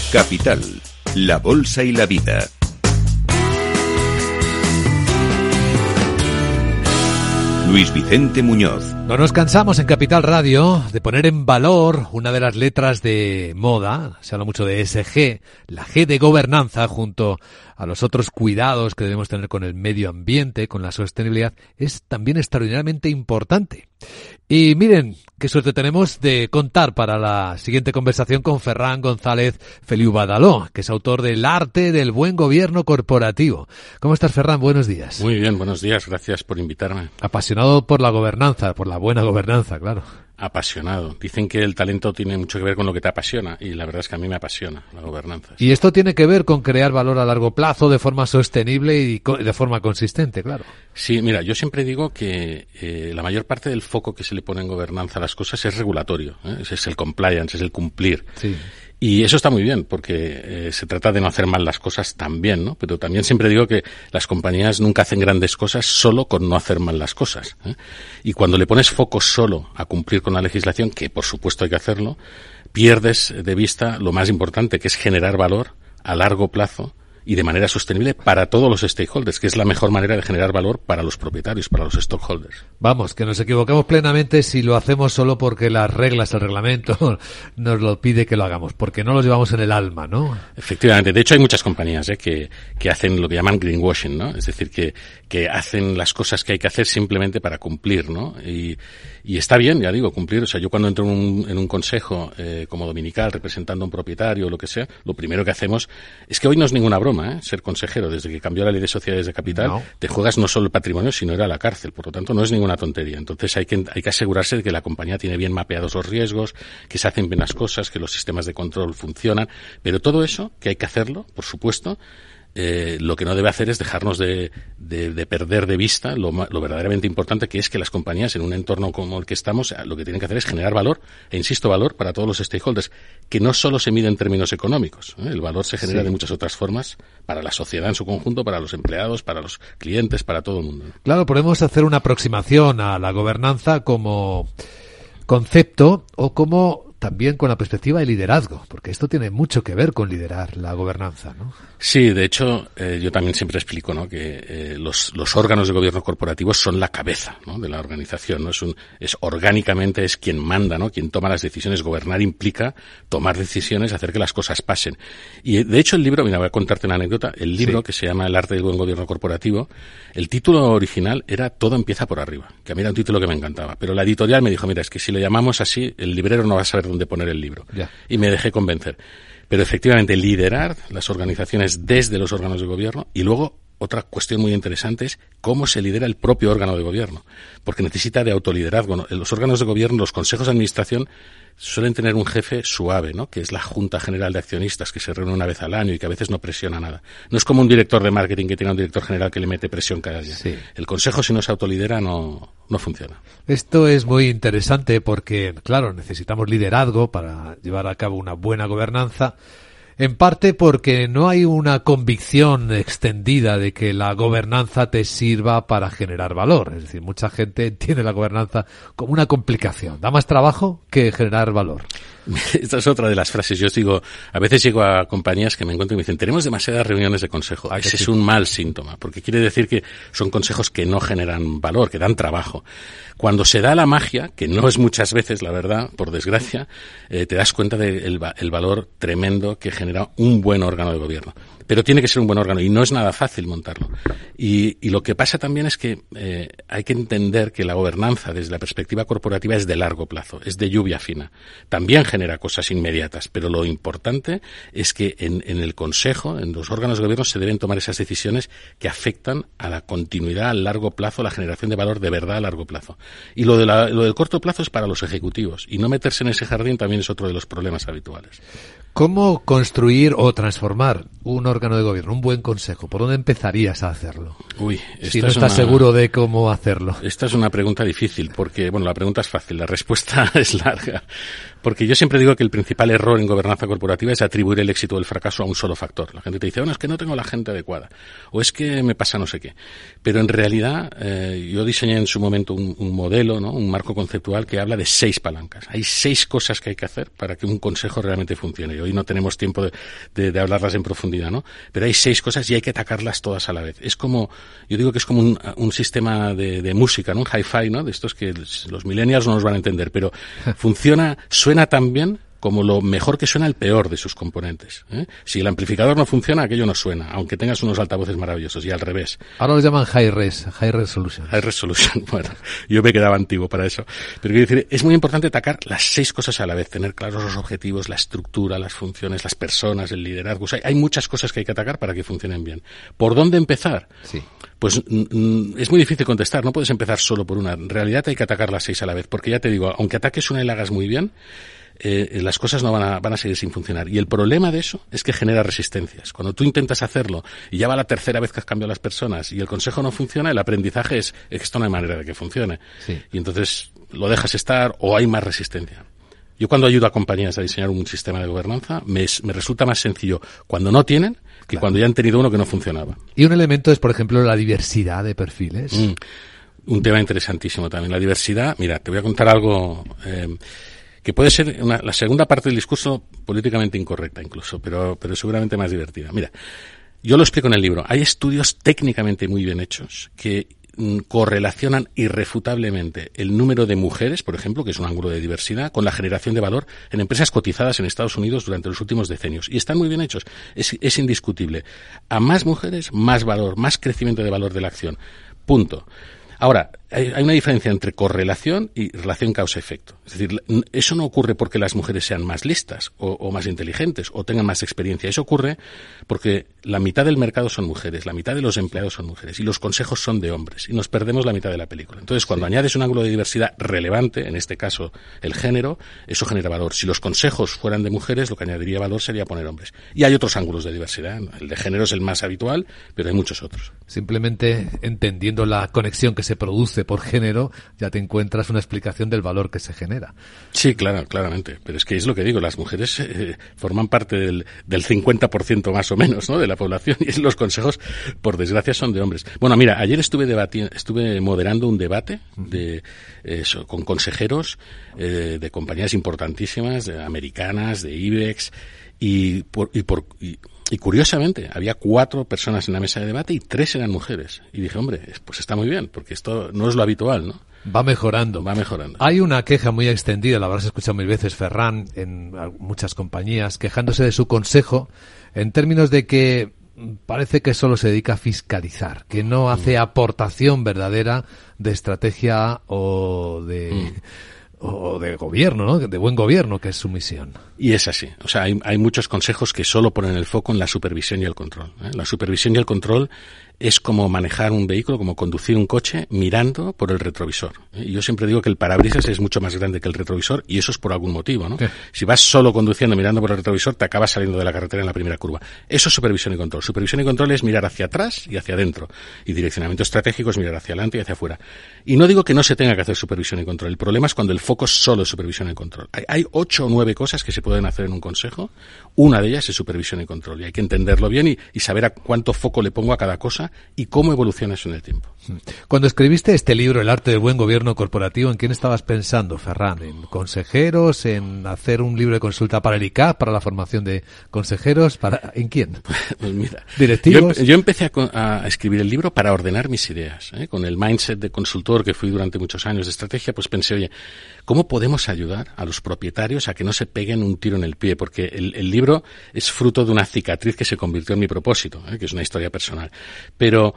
Capital, la bolsa y la vida. Luis Vicente Muñoz. No nos cansamos en Capital Radio de poner en valor una de las letras de moda. Se habla mucho de ESG, la G de gobernanza, junto a los otros cuidados que debemos tener con el medio ambiente, con la sostenibilidad, es también extraordinariamente importante. Y miren, qué suerte tenemos de contar para la siguiente conversación con Ferran González Feliu Badaló, que es autor del Arte del Buen Gobierno Corporativo. ¿Cómo estás, Ferran? Buenos días. Muy bien, buenos días. Gracias por invitarme. Apasionado por la gobernanza, por la buena gobernanza, claro. Apasionado. Dicen que el talento tiene mucho que ver con lo que te apasiona y la verdad es que a mí me apasiona la gobernanza. Y esto tiene que ver con crear valor a largo plazo de forma sostenible y de forma consistente, claro. Sí, mira, yo siempre digo que la mayor parte del foco que se le pone en gobernanza a las cosas es regulatorio, ¿eh? Es el compliance, es el cumplir. Sí. Y eso está muy bien, porque se trata de no hacer mal las cosas también, ¿no? Pero también siempre digo que las compañías nunca hacen grandes cosas solo con no hacer mal las cosas, ¿eh? Y cuando le pones foco solo a cumplir con la legislación, que por supuesto hay que hacerlo, pierdes de vista lo más importante, que es generar valor a largo plazo y de manera sostenible para todos los stakeholders, que es la mejor manera de generar valor para los propietarios, para los stockholders. Vamos, que nos equivocamos plenamente si lo hacemos solo porque las reglas, el reglamento nos lo pide que lo hagamos, porque no lo llevamos en el alma, ¿no? Efectivamente. De hecho, hay muchas compañías que hacen lo que llaman greenwashing, ¿no? Es decir, que hacen las cosas que hay que hacer simplemente para cumplir, ¿no? Y está bien, ya digo, cumplir. O sea, yo cuando entro en un consejo como dominical, representando a un propietario o lo que sea, lo primero que hacemos es que hoy no es ninguna broma, ser consejero. Desde que cambió la ley de sociedades de capital, te juegas no solo el patrimonio, sino ir a la cárcel. Por lo tanto, no es ninguna tontería. Entonces hay que asegurarse de que la compañía tiene bien mapeados los riesgos, que se hacen bien las cosas, que los sistemas de control funcionan. Pero todo eso, que hay que hacerlo, por supuesto, lo que no debe hacer es dejarnos de perder de vista lo verdaderamente importante, que es que las compañías en un entorno como el que estamos, lo que tienen que hacer es generar valor, e insisto, valor para todos los stakeholders, que no solo se mide en términos económicos, ¿eh? El valor se genera de muchas otras formas para la sociedad en su conjunto, para los empleados, para los clientes, para todo el mundo. Claro, podemos hacer una aproximación a la gobernanza como concepto o como también con la perspectiva de liderazgo, porque esto tiene mucho que ver con liderar la gobernanza, ¿no? Sí, de hecho, yo también siempre explico, ¿no?, que los órganos de gobierno corporativo son la cabeza, ¿no?, de la organización, ¿no? Es orgánicamente es quien manda, ¿no?, quien toma las decisiones. Gobernar implica tomar decisiones, hacer que las cosas pasen. Y de hecho el libro, mira, voy a contarte una anécdota, el libro que se llama El Arte del Buen Gobierno Corporativo, el título original era Todo empieza por arriba, que a mí era un título que me encantaba, pero la editorial me dijo, mira, es que si lo llamamos así, el librero no va a saber dónde poner el libro. Ya. Y me dejé convencer. Pero efectivamente, liderar las organizaciones desde los órganos de gobierno, y luego otra cuestión muy interesante es cómo se lidera el propio órgano de gobierno, porque necesita de autoliderazgo, ¿no? Los órganos de gobierno, los consejos de administración suelen tener un jefe suave, ¿no?, que es la Junta General de Accionistas, que se reúne una vez al año y que a veces no presiona nada. No es como un director de marketing que tiene un director general que le mete presión cada día. Sí. El consejo, si no se autolidera, no funciona. Esto es muy interesante porque, claro, necesitamos liderazgo para llevar a cabo una buena gobernanza. En parte porque no hay una convicción extendida de que la gobernanza te sirva para generar valor. Es decir, mucha gente entiende la gobernanza como una complicación. Da más trabajo que generar valor. Esta es otra de las frases. Yo digo, a veces llego a compañías que me encuentro y me dicen, tenemos demasiadas reuniones de consejo. Ese es un mal síntoma, porque quiere decir que son consejos que no generan valor, que dan trabajo. Cuando se da la magia, que no es muchas veces, la verdad, por desgracia, te das cuenta del valor tremendo que genera un buen órgano de gobierno. Pero tiene que ser un buen órgano y no es nada fácil montarlo. Y lo que pasa también es que hay que entender que la gobernanza desde la perspectiva corporativa es de largo plazo, es de lluvia fina. También genera cosas inmediatas, pero lo importante es que en el Consejo, en los órganos de gobierno, se deben tomar esas decisiones que afectan a la continuidad a largo plazo, la generación de valor de verdad a largo plazo. Y lo del corto plazo es para los ejecutivos. Y no meterse en ese jardín también es otro de los problemas habituales. ¿Cómo construir o transformar un órgano de gobierno, un buen consejo? ¿Por dónde empezarías a hacerlo? Si no estás seguro de cómo hacerlo. Esta es una pregunta difícil porque, bueno, la pregunta es fácil, la respuesta es larga. Porque yo siempre digo que el principal error en gobernanza corporativa es atribuir el éxito o el fracaso a un solo factor. La gente te dice, bueno, es que no tengo la gente adecuada, o es que me pasa no sé qué. Pero en realidad, yo diseñé en su momento un modelo, ¿no? Un marco conceptual que habla de 6 palancas. Hay 6 cosas que hay que hacer para que un consejo realmente funcione. Y hoy no tenemos tiempo de hablarlas en profundidad, ¿no? Pero hay 6 cosas y hay que atacarlas todas a la vez. Es como, yo digo que es como un sistema de música, ¿no? Un hi-fi, ¿no? De estos que los millennials no nos van a entender, pero suena tan bien como lo mejor que suena el peor de sus componentes, ¿eh? Si el amplificador no funciona, aquello no suena, aunque tengas unos altavoces maravillosos, y al revés. Ahora lo llaman high resolution. High resolution, bueno, yo me quedaba antiguo para eso. Pero quiero decir, es muy importante atacar las 6 cosas a la vez, tener claros los objetivos, la estructura, las funciones, las personas, el liderazgo. O sea, hay muchas cosas que hay que atacar para que funcionen bien. ¿Por dónde empezar? Sí. Pues es muy difícil contestar, no puedes empezar solo por una. En realidad hay que atacar las 6 a la vez, porque ya te digo, aunque ataques una y la hagas muy bien, las cosas no van a seguir sin funcionar. Y el problema de eso es que genera resistencias. Cuando tú intentas hacerlo y ya va la tercera vez que has cambiado a las personas y el consejo no funciona, el aprendizaje es que esto no hay manera de que funcione. Sí. Y entonces lo dejas estar o hay más resistencia. Yo cuando ayudo a compañías a diseñar un sistema de gobernanza, me resulta más sencillo cuando no tienen que cuando ya han tenido uno que no funcionaba. Y un elemento es, por ejemplo, la diversidad de perfiles. Un tema interesantísimo también. La diversidad, mira, te voy a contar algo que puede ser la segunda parte del discurso políticamente incorrecta incluso, pero seguramente más divertida. Mira, yo lo explico en el libro. Hay estudios técnicamente muy bien hechos que correlacionan irrefutablemente el número de mujeres, por ejemplo, que es un ángulo de diversidad, con la generación de valor en empresas cotizadas en Estados Unidos durante los últimos decenios. Y están muy bien hechos. Es indiscutible. A más mujeres, más valor, más crecimiento de valor de la acción. Punto. Ahora, hay una diferencia entre correlación y relación causa-efecto. Es decir, eso no ocurre porque las mujeres sean más listas o más inteligentes o tengan más experiencia. Eso ocurre porque la mitad del mercado son mujeres, la mitad de los empleados son mujeres y los consejos son de hombres y nos perdemos la mitad de la película. Entonces, cuando añades un ángulo de diversidad relevante, en este caso el género, eso genera valor. Si los consejos fueran de mujeres, lo que añadiría valor sería poner hombres. Y hay otros ángulos de diversidad. El de género es el más habitual, pero hay muchos otros. Simplemente entendiendo la conexión que se produce por género, ya te encuentras una explicación del valor que se genera. Sí, claramente. Pero es que es lo que digo, las mujeres forman parte del 50% más o menos, ¿no?, de la población, y los consejos, por desgracia, son de hombres. Bueno, mira, ayer estuve moderando un debate con consejeros de compañías importantísimas, americanas, de IBEX, y curiosamente, había 4 personas en la mesa de debate y 3 eran mujeres. Y dije, hombre, pues está muy bien, porque esto no es lo habitual, ¿no? Va mejorando. Hay una queja muy extendida, la habrás escuchado mil veces, Ferran, en muchas compañías, quejándose de su consejo en términos de que parece que solo se dedica a fiscalizar, que no hace aportación verdadera de estrategia o de gobierno, ¿no? De buen gobierno, que es su misión. Y es así. O sea, hay muchos consejos que solo ponen el foco en la supervisión y el control, ¿eh? La supervisión y el control es como manejar un vehículo, como conducir un coche mirando por el retrovisor. Y yo siempre digo que el parabrisas es mucho más grande que el retrovisor, y eso es por algún motivo, ¿no? Sí. Si vas solo conduciendo mirando por el retrovisor, te acabas saliendo de la carretera en la primera curva. Eso es supervisión y control. Supervisión y control es mirar hacia atrás y hacia adentro. Y direccionamiento estratégico es mirar hacia adelante y hacia afuera. Y no digo que no se tenga que hacer supervisión y control. El problema es cuando el foco es solo supervisión y control. Hay 8 o 9 cosas que se pueden hacer en un consejo. Una de ellas es supervisión y control. Y hay que entenderlo bien y saber a cuánto foco le pongo a cada cosa y cómo evoluciona eso en el tiempo. Cuando escribiste este libro, El arte del buen gobierno corporativo, ¿en quién estabas pensando, Ferran? ¿En consejeros? ¿En hacer un libro de consulta para el ICAP, para la formación de consejeros? ¿En quién? Pues mira, ¿directivos? Yo empecé a escribir el libro para ordenar mis ideas, ¿eh? Con el mindset de consultor que fui durante muchos años de estrategia, pues pensé, oye, ¿cómo podemos ayudar a los propietarios a que no se peguen un tiro en el pie? Porque el libro es fruto de una cicatriz que se convirtió en mi propósito, que es una historia personal. Pero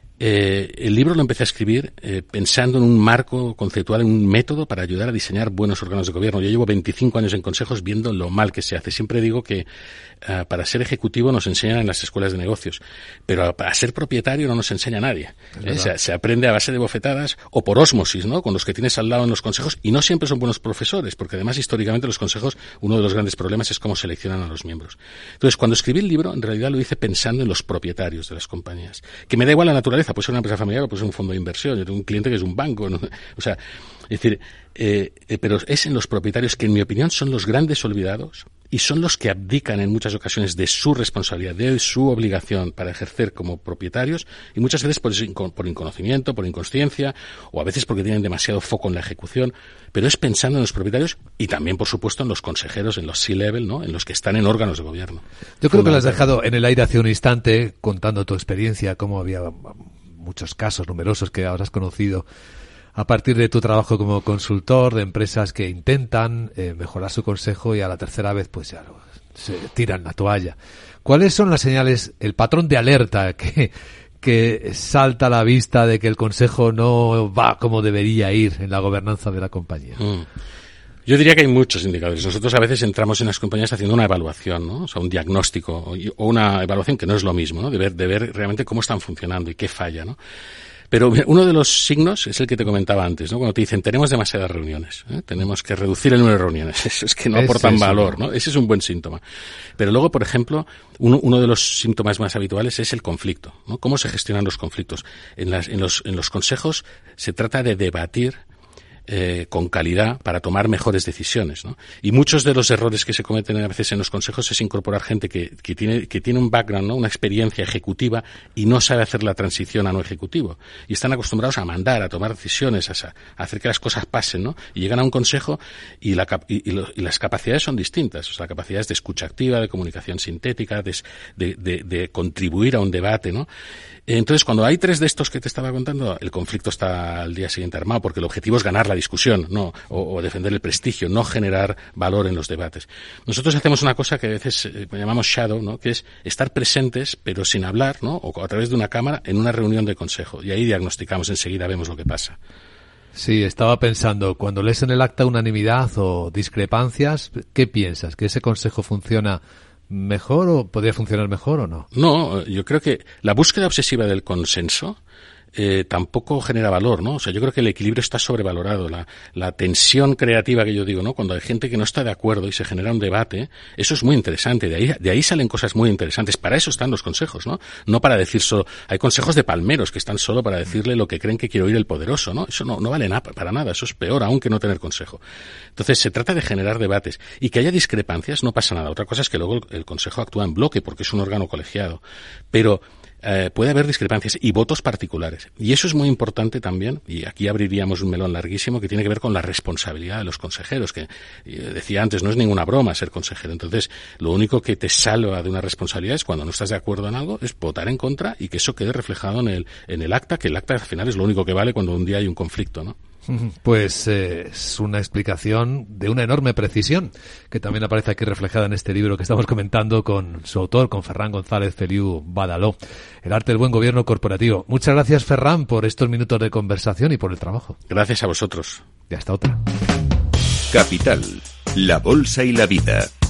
el libro lo empecé a escribir pensando en un marco conceptual, en un método para ayudar a diseñar buenos órganos de gobierno. Yo llevo 25 años en consejos viendo lo mal que se hace. Siempre digo que para ser ejecutivo nos enseñan en las escuelas de negocios, pero para ser propietario no nos enseña nadie. Se aprende a base de bofetadas o por ósmosis, ¿no?, con los que tienes al lado en los consejos, y no siempre son buenos profesores, porque además históricamente los consejos, uno de los grandes problemas es cómo seleccionan a los miembros. Entonces, cuando escribí el libro, en realidad lo hice pensando en los propietarios de las compañías, que me da igual la naturaleza, puede ser una empresa familiar o puede ser un fondo de inversión. Yo tengo un cliente que es un banco, ¿no? O sea, es decir, pero es en los propietarios que, en mi opinión, son los grandes olvidados y son los que abdican en muchas ocasiones de su responsabilidad, de su obligación para ejercer como propietarios, y muchas veces por inconocimiento, por inconsciencia, o a veces porque tienen demasiado foco en la ejecución, pero es pensando en los propietarios y también, por supuesto, en los consejeros, en los C-level, ¿no?, en los que están en órganos de gobierno. Yo creo que lo has dejado en el aire hace un instante, contando tu experiencia, cómo había muchos casos numerosos que habrás conocido a partir de tu trabajo como consultor de empresas que intentan mejorar su consejo y a la tercera vez pues ya se tiran la toalla. ¿Cuáles son las señales, el patrón de alerta que salta a la vista de que el consejo no va como debería ir en la gobernanza de la compañía? Yo diría que hay muchos indicadores. Nosotros a veces entramos en las compañías haciendo una evaluación, ¿no? O sea, un diagnóstico o una evaluación que no es lo mismo, ¿no? De ver realmente cómo están funcionando y qué falla, ¿no? Pero uno de los signos es el que te comentaba antes, ¿no? Cuando te dicen, tenemos demasiadas reuniones, tenemos que reducir el número de reuniones. Eso es que no aportan valor, ¿no? Ese es un buen síntoma. Pero luego, por ejemplo, uno de los síntomas más habituales es el conflicto, ¿no? ¿Cómo se gestionan los conflictos? En los consejos se trata de debatir con calidad para tomar mejores decisiones, ¿no? Y muchos de los errores que se cometen a veces en los consejos es incorporar gente que tiene un background, ¿no?, una experiencia ejecutiva y no sabe hacer la transición a no ejecutivo. Y están acostumbrados a mandar, a tomar decisiones, a hacer que las cosas pasen, ¿no? Y llegan a un consejo y las capacidades son distintas. O sea, capacidades de escucha activa, de comunicación sintética, de contribuir a un debate, ¿no? Entonces, cuando hay 3 de estos que te estaba contando, el conflicto está al día siguiente armado, porque el objetivo es ganar la discusión, ¿no? O defender el prestigio, no generar valor en los debates. Nosotros hacemos una cosa que a veces llamamos shadow, ¿no?, que es estar presentes, pero sin hablar, ¿no?, o a través de una cámara en una reunión de consejo. Y ahí diagnosticamos enseguida, vemos lo que pasa. Sí, estaba pensando, cuando lees en el acta unanimidad o discrepancias, ¿qué piensas? ¿Que ese consejo funciona mejor o podría funcionar mejor o no? No, yo creo que la búsqueda obsesiva del consenso tampoco genera valor, ¿no? O sea, yo creo que el equilibrio está sobrevalorado. La tensión creativa que yo digo, ¿no?, cuando hay gente que no está de acuerdo y se genera un debate, eso es muy interesante. De ahí salen cosas muy interesantes. Para eso están los consejos, ¿no? No para decir solo. Hay consejos de palmeros que están solo para decirle lo que creen que quiere oír el poderoso, ¿no? Eso no vale para nada. Eso es peor aún que no tener consejo. Entonces, se trata de generar debates. Y que haya discrepancias no pasa nada. Otra cosa es que luego el consejo actúa en bloque porque es un órgano colegiado. Pero puede haber discrepancias y votos particulares. Y eso es muy importante también, y aquí abriríamos un melón larguísimo, que tiene que ver con la responsabilidad de los consejeros, que decía antes, no es ninguna broma ser consejero. Entonces, lo único que te salva de una responsabilidad es cuando no estás de acuerdo en algo, es votar en contra y que eso quede reflejado en el acta, que el acta al final es lo único que vale cuando un día hay un conflicto, ¿no? Pues es una explicación de una enorme precisión que también aparece aquí reflejada en este libro que estamos comentando con su autor, con Ferran González Feliu Badaló, El arte del buen gobierno corporativo. Muchas gracias, Ferran, por estos minutos de conversación y por el trabajo. Gracias a vosotros. Y hasta otra. Capital, la bolsa y la vida.